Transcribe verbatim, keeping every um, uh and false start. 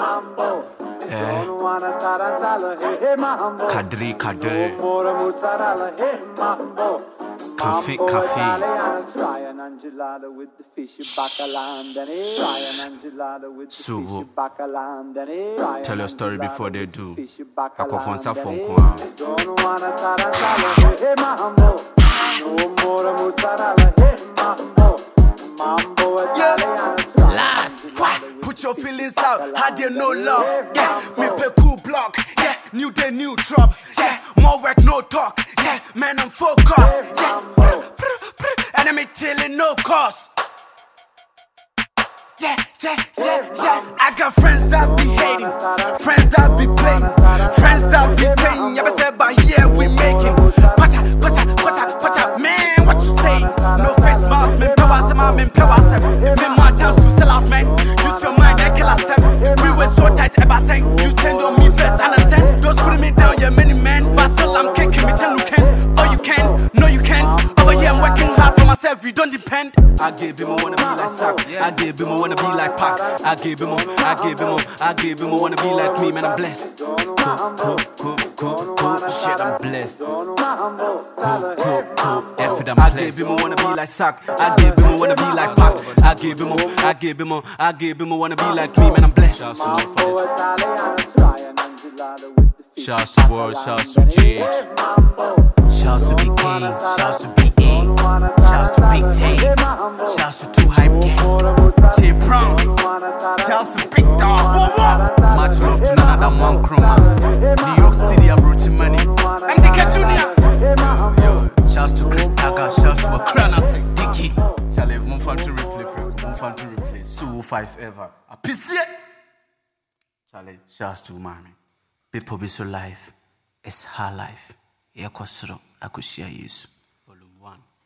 Kadri, Kadri. Coffee, coffee. So, tell your story before they do. I go on some phone call. Last, what? Put your feelings out. How do you know love? Yeah, me pay cool block. Yeah, new day, new drop. Yeah, more work, no talk. Yeah, man, I'm focused. Yeah, brr, brr, brr. Enemy tilling, no cost. Yeah, yeah, yeah, yeah. I got friends that be hating, friends that be playing, friends that be saying, yeah, but by here we making. Pacha, pacha, pacha, pacha, man, what you saying? No face mask, man, power, some man, power, some. Man, my chance to sell out, man. Use your mind, I kill us, we were so tight, ever saying, you change on me first, understand? Those putting me down, yeah, many men, but still I'm kicking me till you can. Oh, you can, no, you can't. Over here, I'm working hard for myself, you don't depend. I gave him, I wanna be like Sack, I gave him, I wanna be like Pac. I gave him more, I gave him more, I gave him more. Wanna be like me, man, I'm blessed. Cool, cool, cool, cool, cool. Shit, I'm blessed. Cool, cool, cool. F it, I'm blessed. I gave him more, wanna be like Sack. I gave him more, wanna be like Pac. I gave him more, I gave him more, I gave him more. Wanna be like me, man, I'm blessed. Shouts to Lord for this. Shouts to World, shouts to G H. Shouts to Big King, shouts to Big E. Shouts to Big T. Shouts to Two Hype Gang. J Brown. Shouts to Big Dog. Whoa, whoa. Much love to none of them one chroma. New York City, I'm rich money. M D K Junior. Yo, yo. Shouts to Chris Taga. Shouts to Akran Asik. Dicky. Charlie, move on to replay. Move on to replay. Sue five ever. A piece. Charlie, shouts to Mommy. People be so life. It's her life. Yakosro. I could share you. Volume one.